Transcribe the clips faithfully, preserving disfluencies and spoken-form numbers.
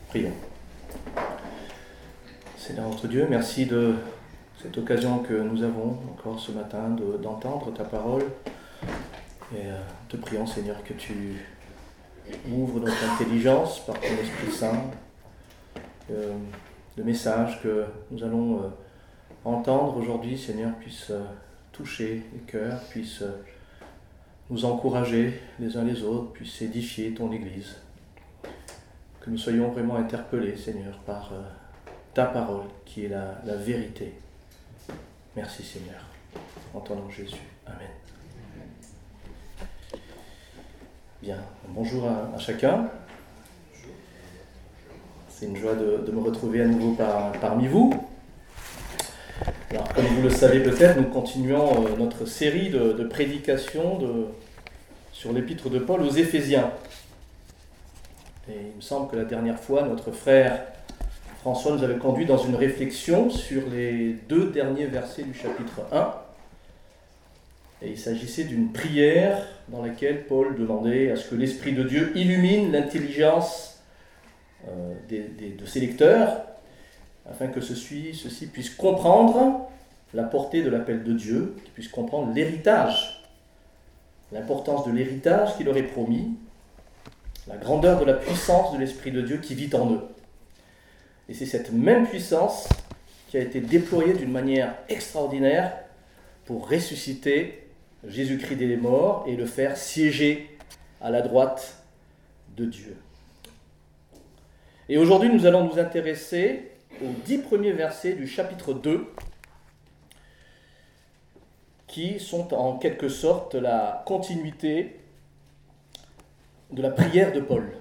Prions. Seigneur notre Dieu, merci de cette occasion que nous avons encore ce matin de, d'entendre ta parole. Et euh, te prions, Seigneur, que tu ouvres notre intelligence par ton Esprit Saint. Euh, le message que nous allons euh, entendre aujourd'hui, Seigneur, puisse euh, toucher les cœurs, puisse euh, nous encourager les uns les autres, puisse édifier ton Église. Que nous soyons vraiment interpellés, Seigneur, par euh, ta parole qui est la, la vérité. Merci, Seigneur. En ton nom, Jésus. Amen. Bien, bonjour à, à chacun. C'est une joie de, de me retrouver à nouveau par, parmi vous. Alors, comme vous le savez peut-être, nous continuons euh, notre série de, de prédications de, sur l'épître de Paul aux Éphésiens. Et il me semble que la dernière fois, notre frère François nous avait conduit dans une réflexion sur les deux derniers versets du chapitre un. Et il s'agissait d'une prière dans laquelle Paul demandait à ce que l'Esprit de Dieu illumine l'intelligence euh, des, des, de ses lecteurs, afin que ceux-ci, ceux-ci puissent comprendre la portée de l'appel de Dieu, qu'ils puissent comprendre l'héritage, l'importance de l'héritage qu'il leur est promis, la grandeur de la puissance de l'Esprit de Dieu qui vit en eux. Et c'est cette même puissance qui a été déployée d'une manière extraordinaire pour ressusciter Jésus-Christ des morts et le faire siéger à la droite de Dieu. Et aujourd'hui, nous allons nous intéresser aux dix premiers versets du chapitre deux, qui sont en quelque sorte la continuité de la prière de Paul.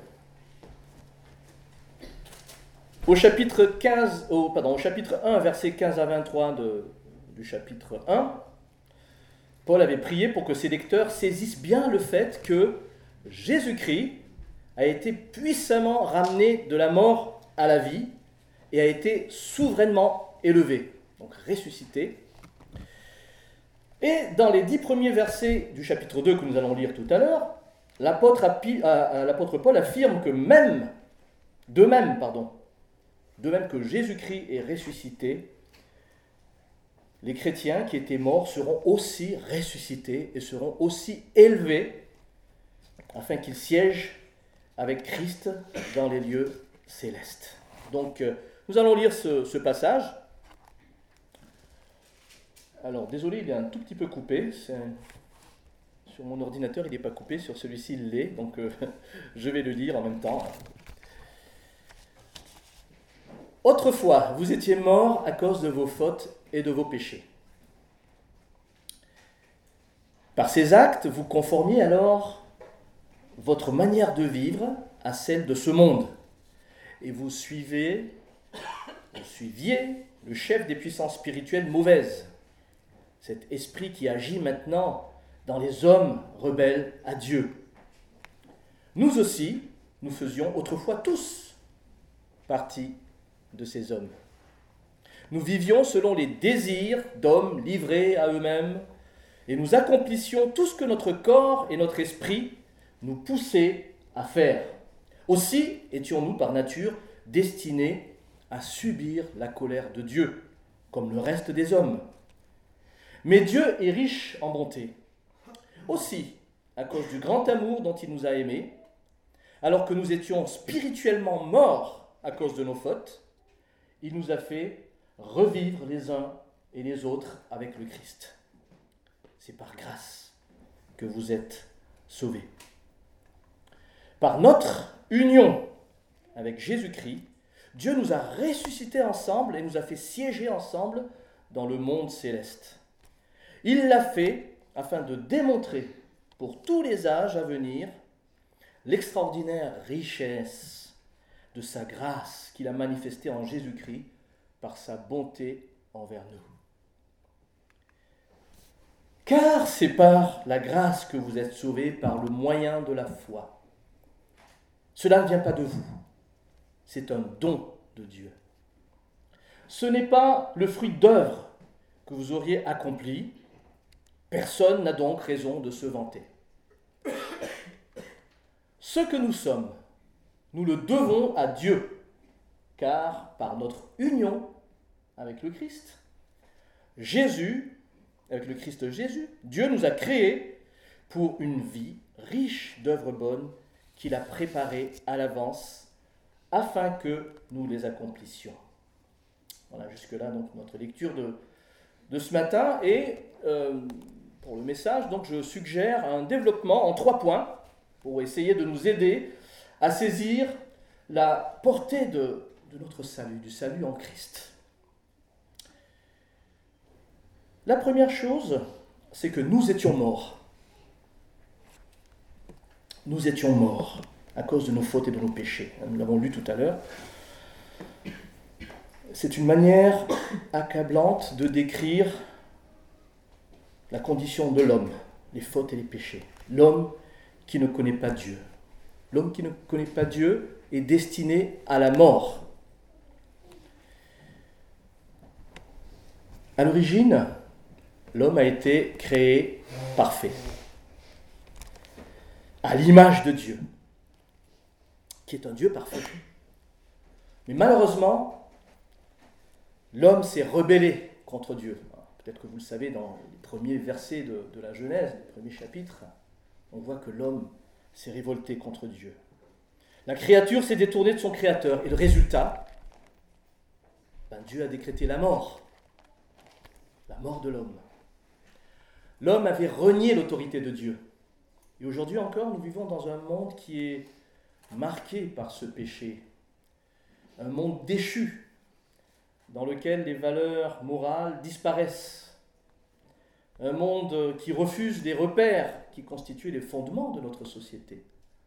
Au chapitre, quinze, au, pardon, au chapitre un, versets quinze à vingt-trois de, du chapitre un, Paul avait prié pour que ses lecteurs saisissent bien le fait que Jésus-Christ a été puissamment ramené de la mort à la vie et a été souverainement élevé, donc ressuscité. Et dans les dix premiers versets du chapitre deux que nous allons lire tout à l'heure, l'apôtre, l'apôtre Paul affirme que même, de même, pardon, de même que Jésus-Christ est ressuscité, les chrétiens qui étaient morts seront aussi ressuscités et seront aussi élevés afin qu'ils siègent avec Christ dans les lieux célestes. Donc, nous allons lire ce, ce passage. Alors, désolé, il est un tout petit peu coupé. C'est un... Sur mon ordinateur, il n'est pas coupé. Sur celui-ci, il l'est. Donc, euh, je vais le lire en même temps. Autrefois, vous étiez morts à cause de vos fautes et de vos péchés. Par ces actes, vous conformiez alors votre manière de vivre à celle de ce monde. Et vous suivez, vous suiviez le chef des puissances spirituelles mauvaises, cet esprit qui agit maintenant dans les hommes rebelles à Dieu. Nous aussi, nous faisions autrefois tous partie de ces hommes. Nous vivions selon les désirs d'hommes livrés à eux-mêmes et nous accomplissions tout ce que notre corps et notre esprit nous poussaient à faire. Aussi étions-nous par nature destinés à subir la colère de Dieu, comme le reste des hommes. Mais Dieu est riche en bonté. Aussi, à cause du grand amour dont il nous a aimés, alors que nous étions spirituellement morts à cause de nos fautes, il nous a fait revivre les uns et les autres avec le Christ. C'est par grâce que vous êtes sauvés. Par notre union avec Jésus-Christ, Dieu nous a ressuscités ensemble et nous a fait siéger ensemble dans le monde céleste. Il l'a fait afin de démontrer pour tous les âges à venir l'extraordinaire richesse de sa grâce qu'il a manifestée en Jésus-Christ par sa bonté envers nous. Car c'est par la grâce que vous êtes sauvés par le moyen de la foi. Cela ne vient pas de vous, c'est un don de Dieu. Ce n'est pas le fruit d'œuvres que vous auriez accomplies, personne n'a donc raison de se vanter. Ce que nous sommes, nous le devons à Dieu car par notre union avec le Christ, Jésus, avec le Christ Jésus, Dieu nous a créés pour une vie riche d'œuvres bonnes qu'il a préparées à l'avance afin que nous les accomplissions. Voilà, jusque-là, donc, notre lecture de, de ce matin. Et euh, pour le message, donc, je suggère un développement en trois points pour essayer de nous aider à saisir la portée de, de notre salut, du salut en Christ. La première chose, c'est que nous étions morts. Nous étions morts à cause de nos fautes et de nos péchés. Nous l'avons lu tout à l'heure. C'est une manière accablante de décrire la condition de l'homme, les fautes et les péchés. L'homme qui ne connaît pas Dieu. L'homme qui ne connaît pas Dieu est destiné à la mort. À l'origine, l'homme a été créé parfait, à l'image de Dieu, qui est un Dieu parfait. Mais malheureusement, l'homme s'est rebellé contre Dieu. Peut-être que vous le savez, dans les premiers versets de, de la Genèse, les premiers chapitres, on voit que l'homme s'est révolté contre Dieu. La créature s'est détournée de son Créateur, et le résultat, ben Dieu a décrété la mort, la mort de l'homme. L'homme avait renié l'autorité de Dieu. Et aujourd'hui encore, nous vivons dans un monde qui est marqué par ce péché. Un monde déchu, dans lequel les valeurs morales disparaissent. Un monde qui refuse des repères qui constituent les fondements de notre société.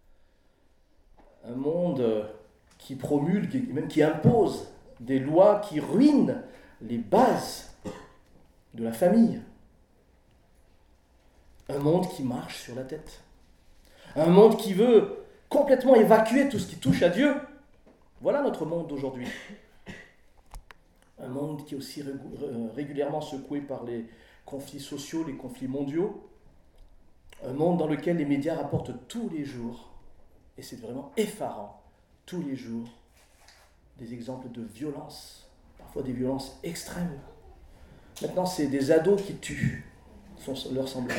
Un monde qui promulgue, et même qui impose des lois qui ruinent les bases de la famille. Un monde qui marche sur la tête. Un monde qui veut complètement évacuer tout ce qui touche à Dieu. Voilà notre monde d'aujourd'hui. Un monde qui est aussi régulièrement secoué par les conflits sociaux, les conflits mondiaux. Un monde dans lequel les médias rapportent tous les jours, et c'est vraiment effarant, tous les jours, des exemples de violence, parfois des violences extrêmes. Maintenant, c'est des ados qui tuent leurs semblables.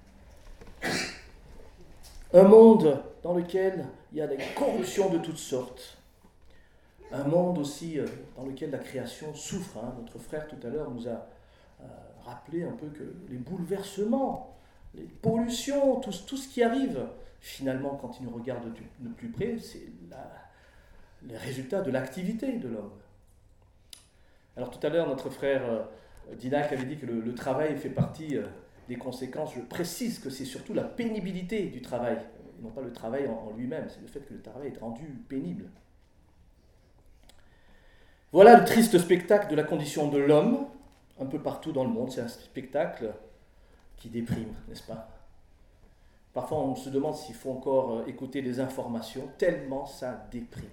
Un monde dans lequel il y a des corruptions de toutes sortes. Un monde aussi dans lequel la création souffre. Hein. Notre frère tout à l'heure nous a euh, rappelé un peu que les bouleversements, les pollutions, tout, tout ce qui arrive, finalement, quand il nous regarde de plus près, c'est la, les résultats de l'activité de l'homme. Alors tout à l'heure, notre frère euh, Didac avait dit que le, le travail fait partie euh, des conséquences. Je précise que c'est surtout la pénibilité du travail, et non pas le travail en, en lui-même, c'est le fait que le travail est rendu pénible. Voilà le triste spectacle de la condition de l'homme, un peu partout dans le monde. C'est un spectacle qui déprime, n'est-ce pas ? Parfois, on se demande s'il faut encore écouter les informations, tellement ça déprime.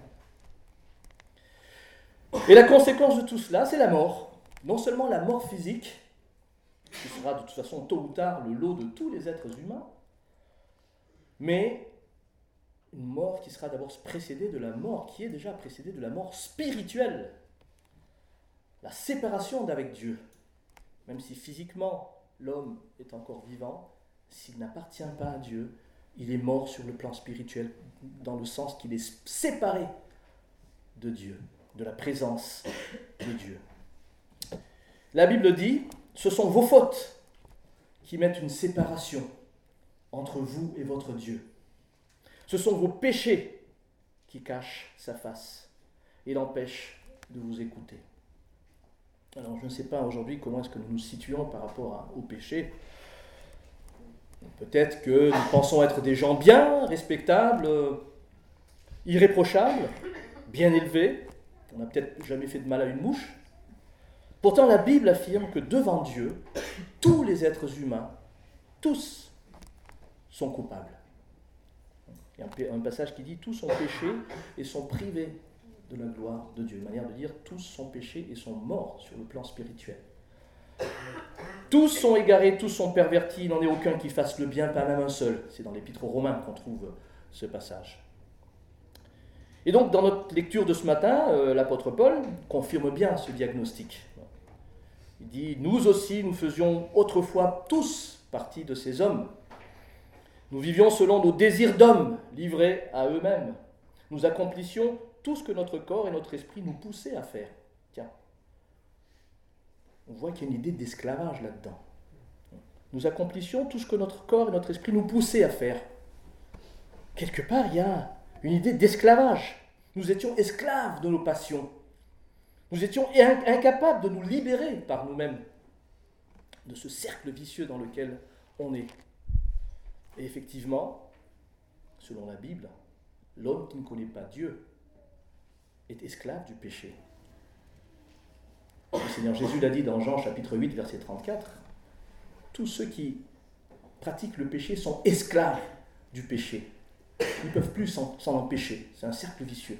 Et la conséquence de tout cela, c'est la mort. Non seulement la mort physique, qui sera de toute façon tôt ou tard le lot de tous les êtres humains, mais une mort qui sera d'abord précédée de la mort, qui est déjà précédée de la mort spirituelle. La séparation d'avec Dieu. Même si physiquement l'homme est encore vivant, s'il n'appartient pas à Dieu, il est mort sur le plan spirituel, dans le sens qu'il est séparé de Dieu, de la présence de Dieu. La Bible dit, ce sont vos fautes qui mettent une séparation entre vous et votre Dieu. Ce sont vos péchés qui cachent sa face et l'empêchent de vous écouter. Alors, je ne sais pas aujourd'hui comment est-ce que nous nous situons par rapport à, au péché. Peut-être que nous pensons être des gens bien, respectables, irréprochables, bien élevés. On n'a peut-être jamais fait de mal à une mouche. Pourtant, la Bible affirme que devant Dieu, tous les êtres humains, tous, sont coupables. Il y a un passage qui dit « tous ont péché et sont privés de la gloire de Dieu ». Une manière de dire « tous sont péchés et sont morts sur le plan spirituel ». Tous sont égarés, tous sont pervertis, il n'en est aucun qui fasse le bien, pas même un seul. C'est dans l'Épître aux Romains qu'on trouve ce passage. Et donc, dans notre lecture de ce matin, euh, l'apôtre Paul confirme bien ce diagnostic. Il dit « Nous aussi, nous faisions autrefois tous partie de ces hommes. Nous vivions selon nos désirs d'hommes, livrés à eux-mêmes. Nous accomplissions tout ce que notre corps et notre esprit nous poussaient à faire. » Tiens, on voit qu'il y a une idée d'esclavage là-dedans. Nous accomplissions tout ce que notre corps et notre esprit nous poussaient à faire. Quelque part, il y a une idée d'esclavage. Nous étions esclaves de nos passions. Nous étions incapables de nous libérer par nous-mêmes de ce cercle vicieux dans lequel on est. Et effectivement, selon la Bible, l'homme qui ne connaît pas Dieu est esclave du péché. Le Seigneur Jésus l'a dit dans Jean chapitre huit, verset trente-quatre. Tous ceux qui pratiquent le péché sont esclaves du péché. Ils ne peuvent plus s'en, s'en empêcher. C'est un cercle vicieux.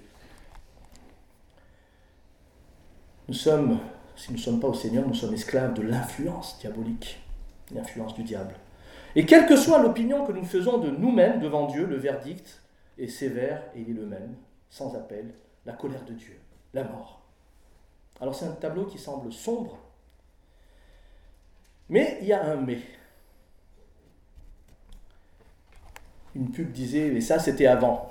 Nous sommes, si nous ne sommes pas au Seigneur, nous sommes esclaves de l'influence diabolique, l'influence du diable. Et quelle que soit l'opinion que nous faisons de nous-mêmes devant Dieu, le verdict est sévère et il est le même, sans appel, la colère de Dieu, la mort. Alors c'est un tableau qui semble sombre, mais il y a un mais. Une pub disait, mais ça c'était avant.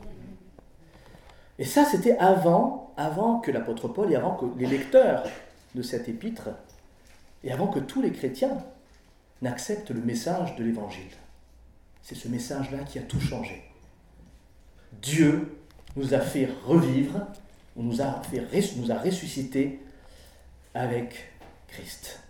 Et ça c'était avant, avant que l'apôtre Paul et avant que les lecteurs de cette épître, et avant que tous les chrétiens n'acceptent le message de l'Évangile. C'est ce message-là qui a tout changé. Dieu nous a fait revivre, nous a, fait, nous a ressuscités avec Christ.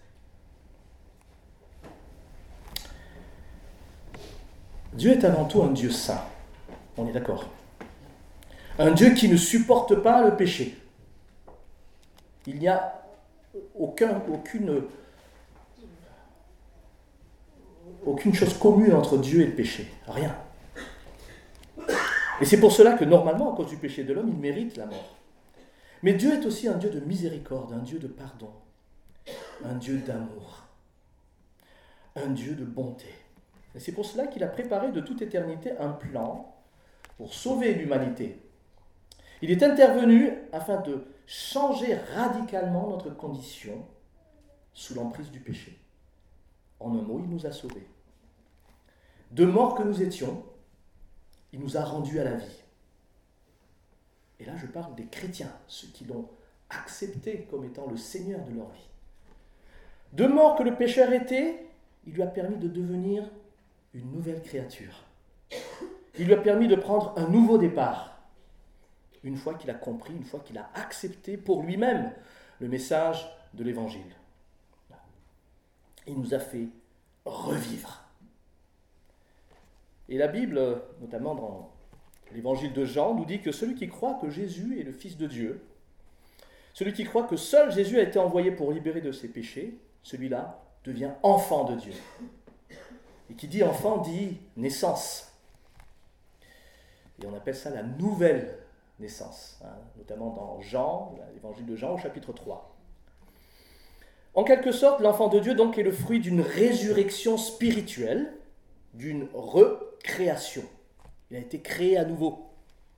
Dieu est avant tout un Dieu saint, on est d'accord. Un Dieu qui ne supporte pas le péché. Il n'y a aucun, aucune, aucune chose commune entre Dieu et le péché, rien. Et c'est pour cela que normalement, à cause du péché de l'homme, il mérite la mort. Mais Dieu est aussi un Dieu de miséricorde, un Dieu de pardon, un Dieu d'amour, un Dieu de bonté. Et c'est pour cela qu'il a préparé de toute éternité un plan pour sauver l'humanité. Il est intervenu afin de changer radicalement notre condition sous l'emprise du péché. En un mot, il nous a sauvés. De mort que nous étions, il nous a rendus à la vie. Et là, je parle des chrétiens, ceux qui l'ont accepté comme étant le Seigneur de leur vie. De mort que le pécheur était, il lui a permis de devenir une nouvelle créature. Il lui a permis de prendre un nouveau départ, une fois qu'il a compris, une fois qu'il a accepté pour lui-même le message de l'Évangile. Il nous a fait revivre. Et la Bible, notamment dans l'Évangile de Jean, nous dit que celui qui croit que Jésus est le Fils de Dieu, celui qui croit que seul Jésus a été envoyé pour libérer de ses péchés, celui-là devient enfant de Dieu. Et qui dit enfant dit naissance. Et on appelle ça la nouvelle naissance, hein, notamment dans Jean, l'Évangile de Jean au chapitre trois. En quelque sorte, l'enfant de Dieu donc est le fruit d'une résurrection spirituelle, d'une recréation. Il a été créé à nouveau.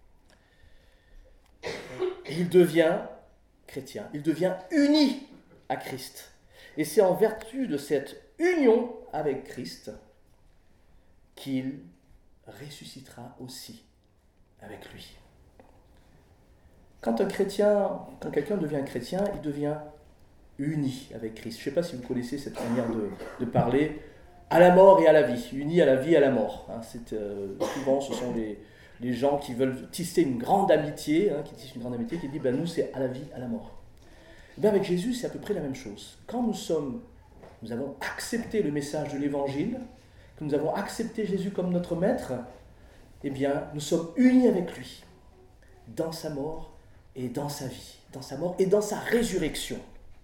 Et il devient chrétien, il devient uni à Christ. Et c'est en vertu de cette union avec Christ qu'il ressuscitera aussi avec lui. Quand un chrétien, quand quelqu'un devient chrétien, il devient uni avec Christ. Je ne sais pas si vous connaissez cette manière de, de parler, à la mort et à la vie, uni à la vie et à la mort. Hein, c'est, euh, souvent, ce sont les, les gens qui veulent tisser une grande amitié, hein, qui tissent une grande amitié, qui disent ben, nous c'est à la vie, à la mort. Ben, avec Jésus, c'est à peu près la même chose. Quand nous sommes, nous avons accepté le message de l'Évangile, que nous avons accepté Jésus comme notre maître, eh bien, nous sommes unis avec lui dans sa mort et dans sa vie, dans sa mort et dans sa résurrection.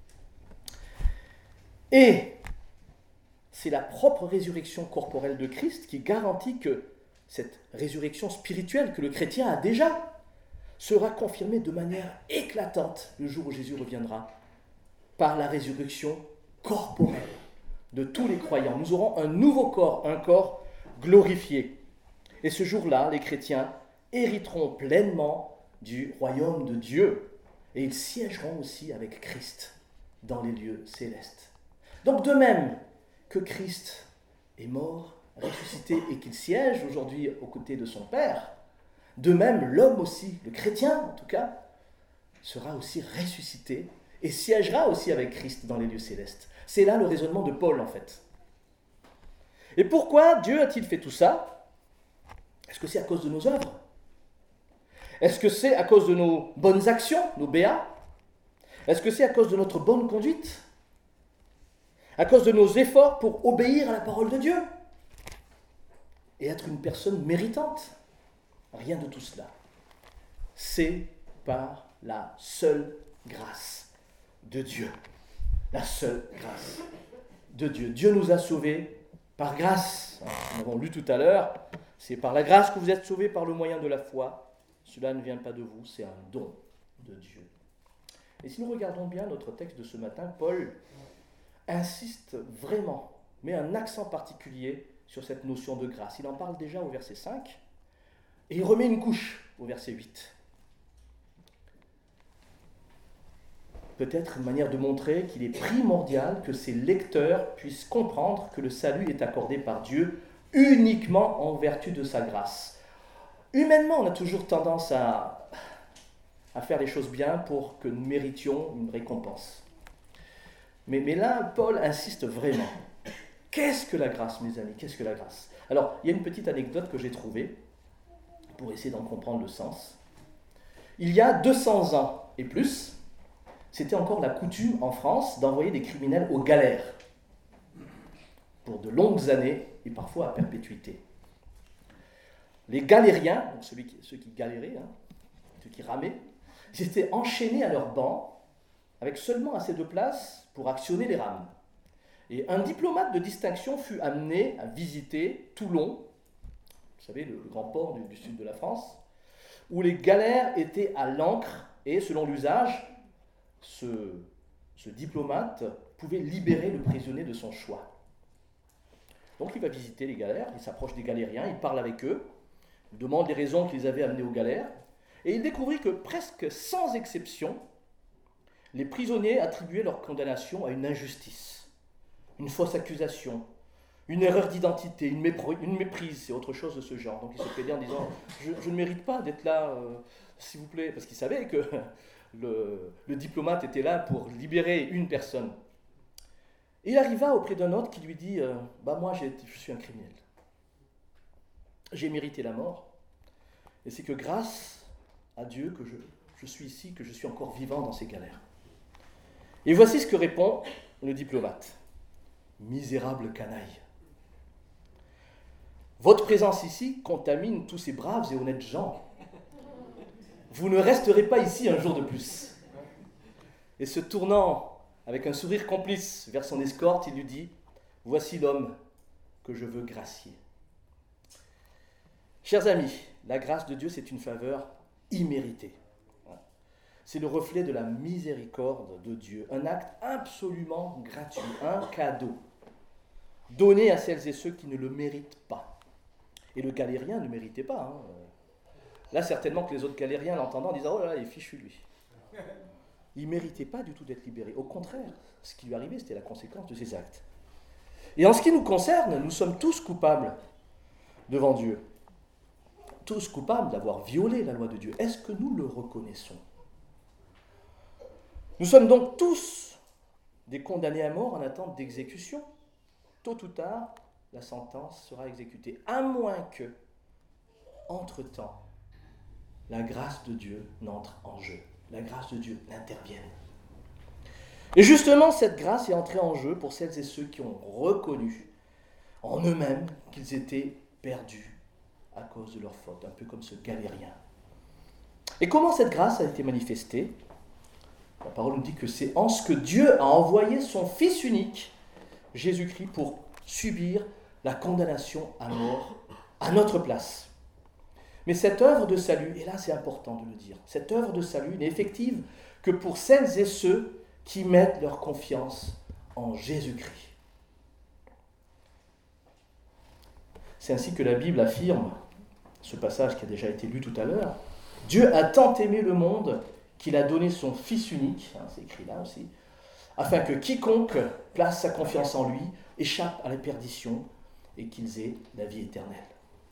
Et c'est la propre résurrection corporelle de Christ qui garantit que cette résurrection spirituelle que le chrétien a déjà sera confirmée de manière éclatante le jour où Jésus reviendra par la résurrection corporelle de tous les croyants. Nous aurons un nouveau corps, un corps glorifié. Et ce jour-là, les chrétiens hériteront pleinement du royaume de Dieu. Et ils siégeront aussi avec Christ dans les lieux célestes. Donc de même que Christ est mort, ressuscité et qu'il siège aujourd'hui aux côtés de son Père, de même l'homme aussi, le chrétien en tout cas, sera aussi ressuscité et siégera aussi avec Christ dans les lieux célestes. C'est là le raisonnement de Paul en fait. Et pourquoi Dieu a-t-il fait tout ça? Est-ce que c'est à cause de nos œuvres? Est-ce que c'est à cause de nos bonnes actions, nos B A? Est-ce que c'est à cause de notre bonne conduite? À cause de nos efforts pour obéir à la parole de Dieu et être une personne méritante? Rien de tout cela. C'est par la seule grâce de Dieu. La seule grâce de Dieu. Dieu nous a sauvés par grâce. Nous l'avons lu tout à l'heure. C'est par la grâce que vous êtes sauvés par le moyen de la foi. Cela ne vient pas de vous, c'est un don de Dieu. Et si nous regardons bien notre texte de ce matin, Paul insiste vraiment, met un accent particulier sur cette notion de grâce. Il en parle déjà au verset cinq, et il remet une couche au verset huit. Peut-être une manière de montrer qu'il est primordial que ses lecteurs puissent comprendre que le salut est accordé par Dieu uniquement en vertu de sa grâce. Humainement, on a toujours tendance à, à faire les choses bien pour que nous méritions une récompense. Mais, mais là, Paul insiste vraiment. Qu'est-ce que la grâce, mes amis? Qu'est-ce que la grâce? Alors, il y a une petite anecdote que j'ai trouvée pour essayer d'en comprendre le sens. Il y a deux cents ans et plus, c'était encore la coutume en France d'envoyer des criminels aux galères pour de longues années et parfois à perpétuité. Les galériens, donc celui qui, ceux qui galéraient, hein, ceux qui ramaient, ils étaient enchaînés à leur banc avec seulement assez de place pour actionner les rames. Et un diplomate de distinction fut amené à visiter Toulon, vous savez, le, le grand port du, du sud de la France, où les galères étaient à l'ancre et, selon l'usage, ce, ce diplomate pouvait libérer le prisonnier de son choix. Donc il va visiter les galères, il s'approche des galériens, il parle avec eux, il demande les raisons qui les avaient amenés aux galères, et il découvrit que presque sans exception, les prisonniers attribuaient leur condamnation à une injustice, une fausse accusation, une erreur d'identité, une, mépr- une méprise, c'est autre chose de ce genre. Donc il se plaignait en disant « je, je ne mérite pas d'être là, euh, s'il vous plaît », parce qu'il savait que le, le diplomate était là pour libérer une personne. Et il arriva auprès d'un autre qui lui dit euh, « bah moi j'ai, je suis un criminel, j'ai mérité la mort, et c'est que grâce à Dieu que je, je suis ici, que je suis encore vivant dans ces galères. » Et voici ce que répond le diplomate. « Misérable canaille, votre présence ici contamine tous ces braves et honnêtes gens. Vous ne resterez pas ici un jour de plus. » Et se tournant avec un sourire complice vers son escorte, il lui dit « Voici l'homme que je veux gracier. » Chers amis, la grâce de Dieu, c'est une faveur imméritée. C'est le reflet de la miséricorde de Dieu, un acte absolument gratuit, un cadeau, donné à celles et ceux qui ne le méritent pas. Et le galérien ne méritait pas. Hein. Là, certainement que les autres galériens, l'entendant, disaient « Oh là là, il est fichu, lui ». Il ne méritait pas du tout d'être libéré. Au contraire, ce qui lui arrivait, c'était la conséquence de ses actes. Et en ce qui nous concerne, nous sommes tous coupables devant Dieu. Tous coupables d'avoir violé la loi de Dieu. Est-ce que nous le reconnaissons ? Nous sommes donc tous des condamnés à mort en attente d'exécution. Tôt ou tard, la sentence sera exécutée, à moins que, entre-temps, la grâce de Dieu n'entre en jeu. La grâce de Dieu n'intervienne. Et justement, cette grâce est entrée en jeu pour celles et ceux qui ont reconnu en eux-mêmes qu'ils étaient perdus à cause de leur faute, un peu comme ce galérien. Et comment cette grâce a été manifestée ? La parole nous dit que c'est en ce que Dieu a envoyé son Fils unique, Jésus-Christ, pour subir la condamnation à mort à notre place. Mais cette œuvre de salut, et là c'est important de le dire, cette œuvre de salut n'est effective que pour celles et ceux qui mettent leur confiance en Jésus-Christ. C'est ainsi que la Bible affirme, ce passage qui a déjà été lu tout à l'heure, Dieu a tant aimé le monde qu'il a donné son Fils unique, hein, c'est écrit là aussi, afin que quiconque place sa confiance en lui échappe à la perdition et qu'ils aient la vie éternelle.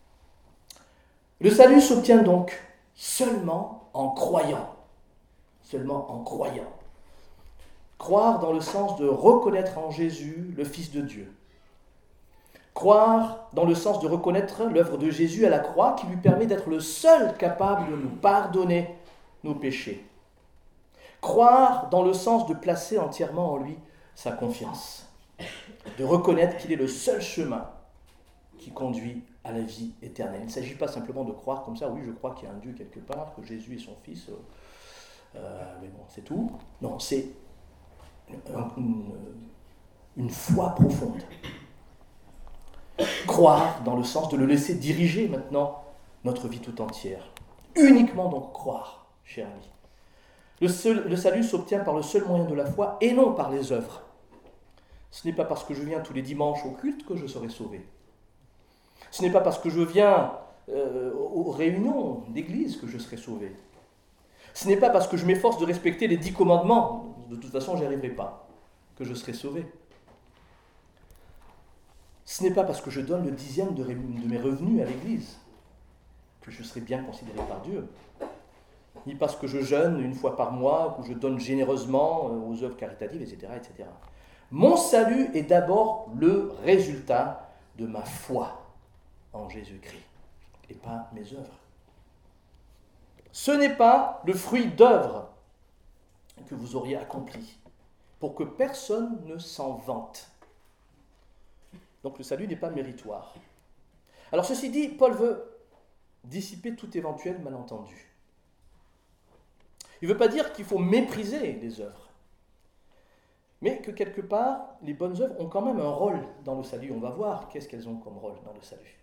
Le salut s'obtient donc seulement en croyant. Seulement en croyant. Croire dans le sens de reconnaître en Jésus le Fils de Dieu. Croire dans le sens de reconnaître l'œuvre de Jésus à la croix qui lui permet d'être le seul capable de nous pardonner nos péchés. Croire dans le sens de placer entièrement en lui sa confiance. De reconnaître qu'il est le seul chemin qui conduit à la vie éternelle. Il ne s'agit pas simplement de croire comme ça, oui, je crois qu'il y a un Dieu quelque part, que Jésus est son Fils, euh, mais bon, c'est tout. Non, c'est une, une foi profonde. Croire dans le sens de le laisser diriger maintenant notre vie tout entière. Uniquement donc croire, cher ami. Le, seul, le salut s'obtient par le seul moyen de la foi et non par les œuvres. Ce n'est pas parce que je viens tous les dimanches au culte que je serai sauvé. Ce n'est pas parce que je viens euh, aux réunions d'église que je serai sauvé. Ce n'est pas parce que je m'efforce de respecter les dix commandements, de toute façon je n'y arriverai pas, que je serai sauvé. Ce n'est pas parce que je donne le dixième de, ré, de mes revenus à l'église que je serai bien considéré par Dieu. Ni parce que je jeûne une fois par mois, ou que je donne généreusement aux œuvres caritatives, et cetera, et cetera. Mon salut est d'abord le résultat de ma foi en Jésus-Christ, et pas mes œuvres. Ce n'est pas le fruit d'œuvres que vous auriez accompli, pour que personne ne s'en vante. Donc le salut n'est pas méritoire. Alors ceci dit, Paul veut dissiper tout éventuel malentendu. Il ne veut pas dire qu'il faut mépriser les œuvres, mais que quelque part, les bonnes œuvres ont quand même un rôle dans le salut. On va voir qu'est-ce qu'elles ont comme rôle dans le salut.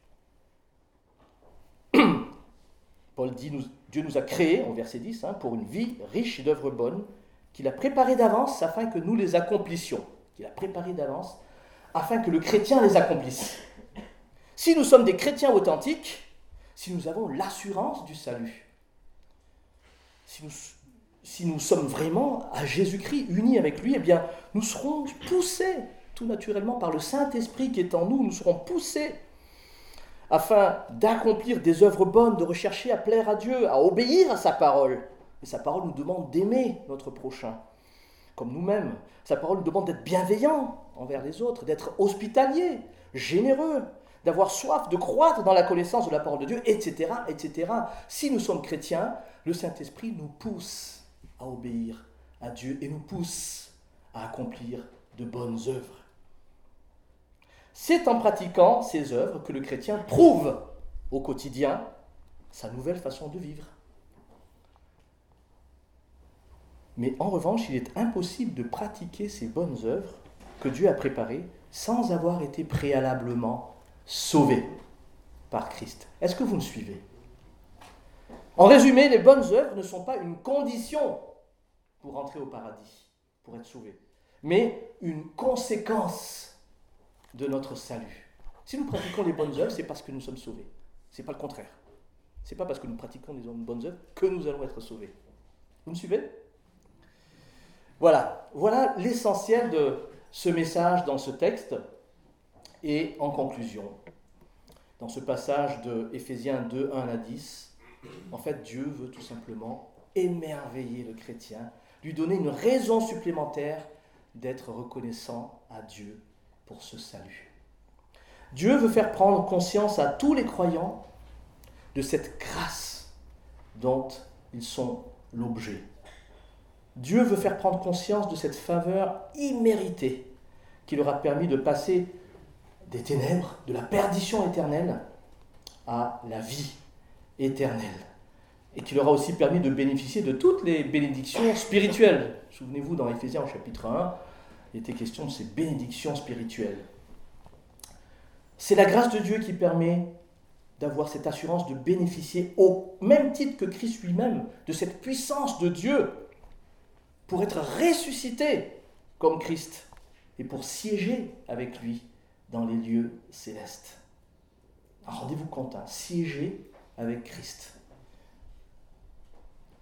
Paul dit, nous, Dieu nous a créés, en verset dix, hein, pour une vie riche d'œuvres bonnes, qu'il a préparées d'avance afin que nous les accomplissions. Qu'il a préparées d'avance afin que le chrétien les accomplisse. Si nous sommes des chrétiens authentiques, si nous avons l'assurance du salut, si nous, si nous sommes vraiment à Jésus-Christ, unis avec lui, eh bien, nous serons poussés tout naturellement par le Saint-Esprit qui est en nous, nous serons poussés afin d'accomplir des œuvres bonnes, de rechercher à plaire à Dieu, à obéir à sa parole. Et sa parole nous demande d'aimer notre prochain, comme nous-mêmes. Sa parole nous demande d'être bienveillants envers les autres, d'être hospitaliers, généreux, d'avoir soif, de croître dans la connaissance de la parole de Dieu, et cetera, et cetera. Si nous sommes chrétiens, le Saint-Esprit nous pousse à obéir à Dieu et nous pousse à accomplir de bonnes œuvres. C'est en pratiquant ces œuvres que le chrétien prouve au quotidien sa nouvelle façon de vivre. Mais en revanche, il est impossible de pratiquer ces bonnes œuvres que Dieu a préparées sans avoir été préalablement sauvé par Christ. Est-ce que vous me suivez ? En résumé, les bonnes œuvres ne sont pas une condition pour entrer au paradis, pour être sauvé, mais une conséquence de notre salut. Si nous pratiquons les bonnes œuvres, c'est parce que nous sommes sauvés. Ce n'est pas le contraire. Ce n'est pas parce que nous pratiquons des bonnes œuvres que nous allons être sauvés. Vous me suivez ? Voilà, voilà l'essentiel de ce message dans ce texte. Et en conclusion, dans ce passage de Éphésiens deux, un à dix, en fait, Dieu veut tout simplement émerveiller le chrétien, lui donner une raison supplémentaire d'être reconnaissant à Dieu pour ce salut. Dieu veut faire prendre conscience à tous les croyants de cette grâce dont ils sont l'objet. Dieu veut faire prendre conscience de cette faveur imméritée qui leur a permis de passer des ténèbres, de la perdition éternelle à la vie éternelle. Et qui leur a aussi permis de bénéficier de toutes les bénédictions spirituelles. Souvenez-vous, dans Éphésiens au chapitre un, il était question de ces bénédictions spirituelles. C'est la grâce de Dieu qui permet d'avoir cette assurance de bénéficier, au même titre que Christ lui-même, de cette puissance de Dieu pour être ressuscité comme Christ et pour siéger avec lui dans les lieux célestes. Alors, rendez-vous compte, hein, siéger avec Christ.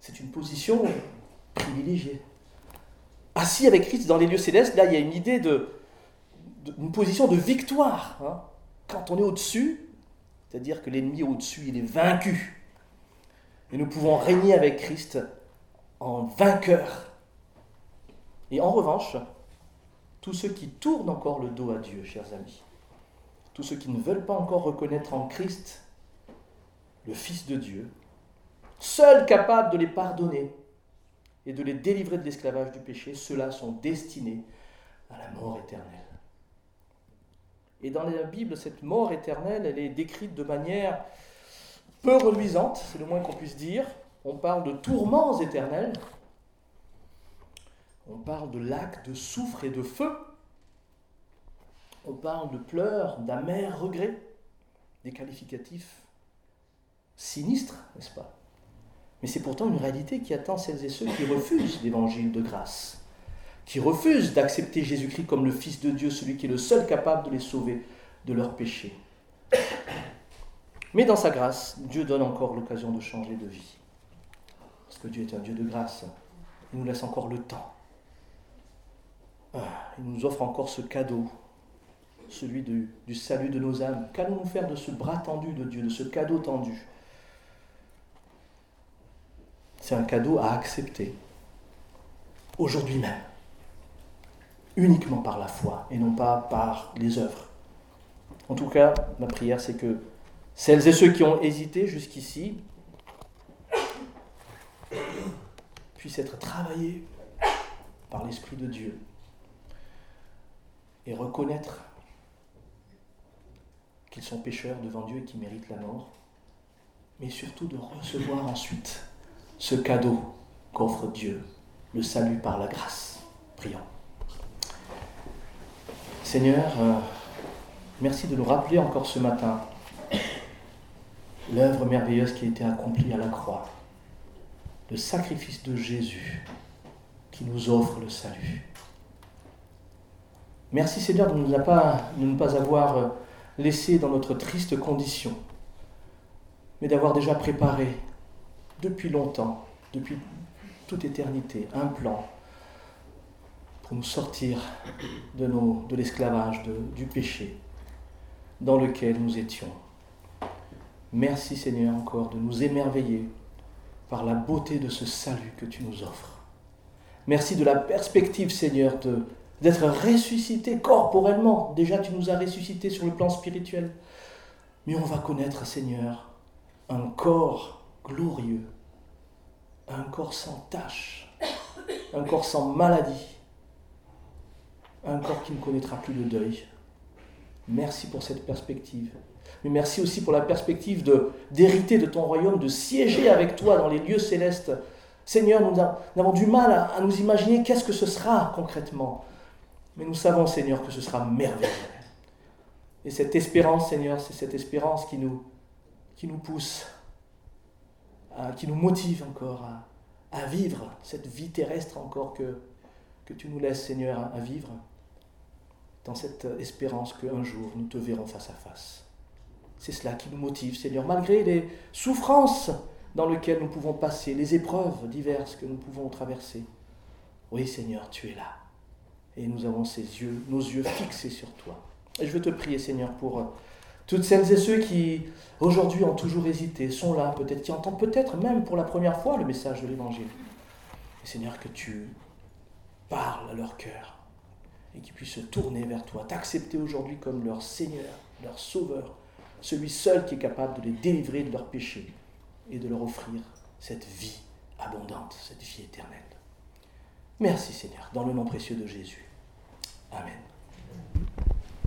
c'est une position privilégiée. Assis avec Christ dans les lieux célestes, là, il y a une idée de, de une position de victoire. Hein. Quand on est au-dessus, c'est-à-dire que l'ennemi au-dessus, il est vaincu. Et nous pouvons régner avec Christ en vainqueur. Et en revanche, tous ceux qui tournent encore le dos à Dieu, chers amis, tous ceux qui ne veulent pas encore reconnaître en Christ le Fils de Dieu, seul capable de les pardonner et de les délivrer de l'esclavage du péché, ceux-là sont destinés à la mort éternelle. Et dans la Bible, cette mort éternelle, elle est décrite de manière peu reluisante, c'est le moins qu'on puisse dire. On parle de tourments éternels, on parle de lacs de soufre et de feu, on parle de pleurs, d'amers regrets, des qualificatifs sinistres, n'est-ce pas ? Mais c'est pourtant une réalité qui attend celles et ceux qui refusent l'évangile de grâce, qui refusent d'accepter Jésus-Christ comme le Fils de Dieu, celui qui est le seul capable de les sauver de leurs péchés. Mais dans sa grâce, Dieu donne encore l'occasion de changer de vie. Parce que Dieu est un Dieu de grâce. Il nous laisse encore le temps. Il nous offre encore ce cadeau, celui du, du salut de nos âmes. Qu'allons-nous faire de ce bras tendu de Dieu, de ce cadeau tendu ? C'est un cadeau à accepter, aujourd'hui même, uniquement par la foi et non pas par les œuvres. En tout cas, ma prière, c'est que celles et ceux qui ont hésité jusqu'ici puissent être travaillés par l'Esprit de Dieu et reconnaître qu'ils sont pécheurs devant Dieu et qu'ils méritent la mort, mais surtout de recevoir ensuite ce cadeau qu'offre Dieu, le salut par la grâce. Prions. Seigneur, euh, merci de nous rappeler encore ce matin l'œuvre merveilleuse qui a été accomplie à la croix, le sacrifice de Jésus qui nous offre le salut. Merci Seigneur de, nous pas, de ne pas avoir laissé dans notre triste condition, mais d'avoir déjà préparé depuis longtemps, depuis toute éternité, un plan pour nous sortir de, nos, de l'esclavage, de, du péché dans lequel nous étions. Merci Seigneur encore de nous émerveiller par la beauté de ce salut que tu nous offres. Merci de la perspective Seigneur de, d'être ressuscité corporellement. Déjà tu nous as ressuscités sur le plan spirituel, mais on va connaître Seigneur un corps glorieux, un corps sans tache, un corps sans maladie, un corps qui ne connaîtra plus le deuil. Merci pour cette perspective. Mais merci aussi pour la perspective de, d'hériter de ton royaume, de siéger avec toi dans les lieux célestes. Seigneur, nous, a, nous avons du mal à, à nous imaginer qu'est-ce que ce sera concrètement. Mais nous savons, Seigneur, que ce sera merveilleux. Et cette espérance, Seigneur, c'est cette espérance qui nous, qui nous pousse, à, qui nous motive encore à, à vivre cette vie terrestre encore que, que tu nous laisses, Seigneur, à, à vivre, dans cette espérance qu'un jour nous te verrons face à face. C'est cela qui nous motive, Seigneur, malgré les souffrances dans lesquelles nous pouvons passer, les épreuves diverses que nous pouvons traverser. Oui, Seigneur, tu es là. Et nous avons ces yeux, nos yeux fixés sur toi. Et je veux te prier, Seigneur, pour toutes celles et ceux qui, aujourd'hui, ont toujours hésité, sont là, peut-être, qui entendent peut-être même pour la première fois le message de l'Évangile. Et Seigneur, que tu parles à leur cœur et qu'ils puissent se tourner vers toi, t'accepter aujourd'hui comme leur Seigneur, leur Sauveur, celui seul qui est capable de les délivrer de leurs péchés et de leur offrir cette vie abondante, cette vie éternelle. Merci Seigneur, dans le nom précieux de Jésus. Amen.